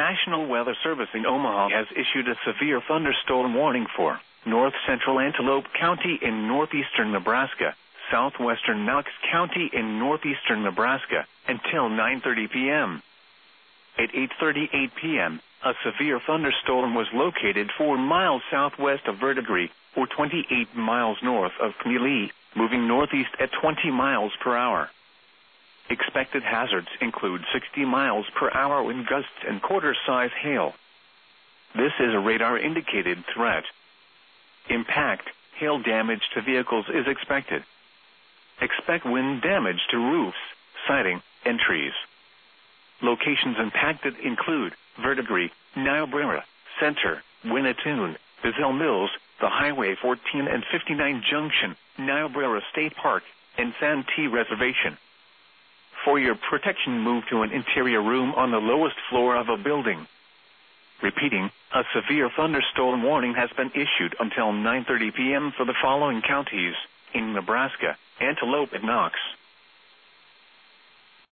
National Weather Service in Omaha has issued a severe thunderstorm warning for north central Antelope County in northeastern Nebraska, southwestern Knox County in northeastern Nebraska, until 9:30 p.m. At 8:38 p.m., a severe thunderstorm was located 4 miles southwest of Verdigris, or 28 miles north of Camille, moving northeast at 20 miles per hour. Expected hazards include 60 miles per hour wind gusts and quarter-size hail. This is a radar-indicated threat. Impact, hail damage to vehicles is expected. Expect wind damage to roofs, siding, and trees. Locations impacted include Verdigris, Niobrara, Center, Winnetoon, Bazell Mills, the Highway 14 and 59 Junction, Niobrara State Park, and Santee Reservation. For your protection, move to an interior room on the lowest floor of a building. Repeating, a severe thunderstorm warning has been issued until 9:30 p.m. for the following counties in Nebraska: Antelope and Knox,